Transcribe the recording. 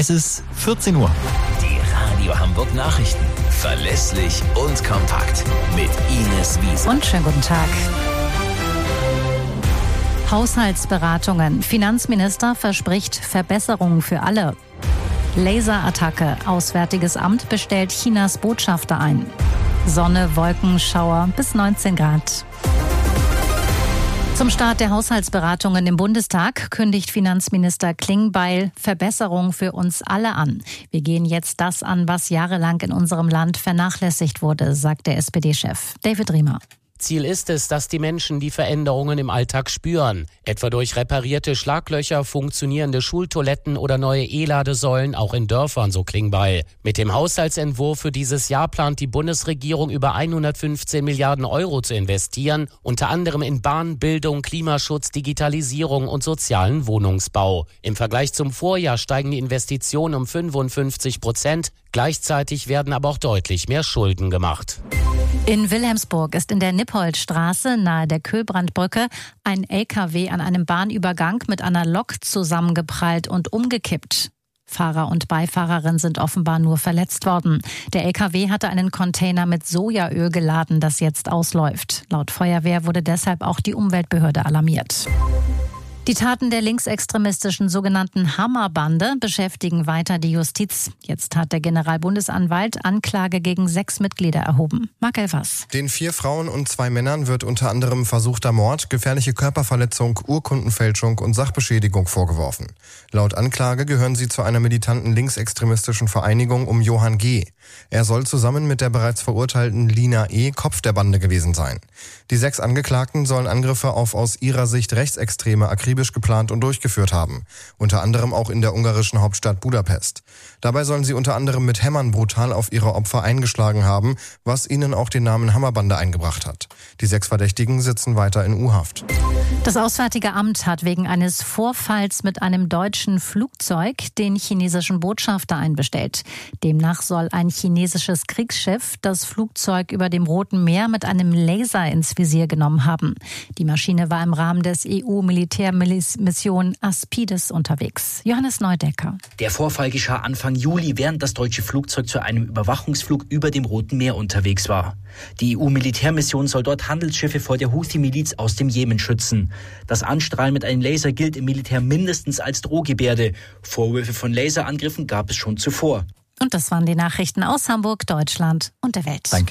Es ist 14 Uhr. Die Radio Hamburg Nachrichten. Verlässlich und kompakt. Mit Ines Wiese. Und schönen guten Tag. Haushaltsberatungen. Finanzminister verspricht Verbesserungen für alle. Laserattacke. Auswärtiges Amt bestellt Chinas Botschafter ein. Sonne, Wolken, Schauer bis 19 Grad. Zum Start der Haushaltsberatungen im Bundestag kündigt Finanzminister Klingbeil Verbesserungen für uns alle an. Wir gehen jetzt das an, was jahrelang in unserem Land vernachlässigt wurde, sagt der SPD-Chef David Riemer. Ziel ist es, dass die Menschen die Veränderungen im Alltag spüren. Etwa durch reparierte Schlaglöcher, funktionierende Schultoiletten oder neue E-Ladesäulen, auch in Dörfern, so Klingbeil. Mit dem Haushaltsentwurf für dieses Jahr plant die Bundesregierung über 115 Milliarden Euro zu investieren, unter anderem in Bahn, Bildung, Klimaschutz, Digitalisierung und sozialen Wohnungsbau. Im Vergleich zum Vorjahr steigen die Investitionen um 55%. Gleichzeitig werden aber auch deutlich mehr Schulden gemacht. In Wilhelmsburg ist in der Nippoldstraße nahe der Köhlbrandbrücke ein LKW an einem Bahnübergang mit einer Lok zusammengeprallt und umgekippt. Fahrer und Beifahrerin sind offenbar nur verletzt worden. Der LKW hatte einen Container mit Sojaöl geladen, das jetzt ausläuft. Laut Feuerwehr wurde deshalb auch die Umweltbehörde alarmiert. Die Taten der linksextremistischen sogenannten Hammerbande beschäftigen weiter die Justiz. Jetzt hat der Generalbundesanwalt Anklage gegen 6 Mitglieder erhoben. Marc Elfers. Den 4 Frauen und 2 Männern wird unter anderem versuchter Mord, gefährliche Körperverletzung, Urkundenfälschung und Sachbeschädigung vorgeworfen. Laut Anklage gehören sie zu einer militanten linksextremistischen Vereinigung um Johann G. Er soll zusammen mit der bereits verurteilten Lina E. Kopf der Bande gewesen sein. Die 6 Angeklagten sollen Angriffe auf aus ihrer Sicht Rechtsextreme akribisch geplant und durchgeführt haben. Unter anderem auch in der ungarischen Hauptstadt Budapest. Dabei sollen sie unter anderem mit Hämmern brutal auf ihre Opfer eingeschlagen haben, was ihnen auch den Namen Hammerbande eingebracht hat. Die 6 Verdächtigen sitzen weiter in U-Haft. Das Auswärtige Amt hat wegen eines Vorfalls mit einem deutschen Flugzeug den chinesischen Botschafter einbestellt. Demnach soll ein chinesisches Kriegsschiff das Flugzeug über dem Roten Meer mit einem Laser ins Visier genommen haben. Die Maschine war im Rahmen des EU-Militärmission Aspides unterwegs. Johannes Neudecker. Der Vorfall geschah Anfang Juli, während das deutsche Flugzeug zu einem Überwachungsflug über dem Roten Meer unterwegs war. Die EU-Militärmission soll dort Handelsschiffe vor der Houthi-Miliz aus dem Jemen schützen. Das Anstrahlen mit einem Laser gilt im Militär mindestens als Drohgebärde. Vorwürfe von Laserangriffen gab es schon zuvor. Und das waren die Nachrichten aus Hamburg, Deutschland und der Welt. Danke.